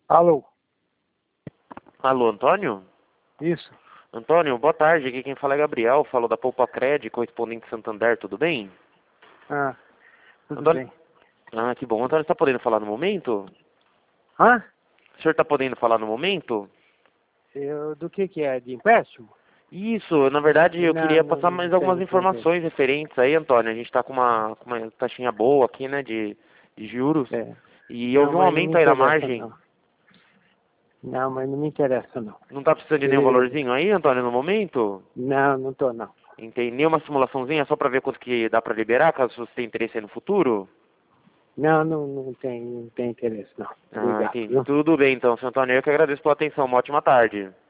Alô? Alô, Antônio? Isso? Antônio, boa tarde. Aqui quem fala é Gabriel, falo da Poupacred, correspondente Santander, tudo bem? Ah, tudo Antônio? bem. Ah, que bom. Antônio, está podendo falar no momento? Hã? O senhor está podendo falar no momento? Do que é? De empréstimo? Isso, na verdade eu Não, queria não, passar não mais algumas tem interesse. informações referentes aí, Antônio. A gente está com uma taxinha boa aqui, né, de juros. É. E Não, houve um mas não me aumento aí na interessa, margem. não. Não, mas não me interessa, não. Não está precisando de nenhum Que... valorzinho aí, Antônio, no momento? Não, não tô, não. Entendi. Nenhuma simulaçãozinha só para ver quanto que dá para liberar, caso você tenha interesse aí no futuro? Não, não tem interesse, não. Ah, Obrigado, entendi. viu? Tudo bem então, seu Antônio. Eu que agradeço pela atenção. Uma ótima tarde.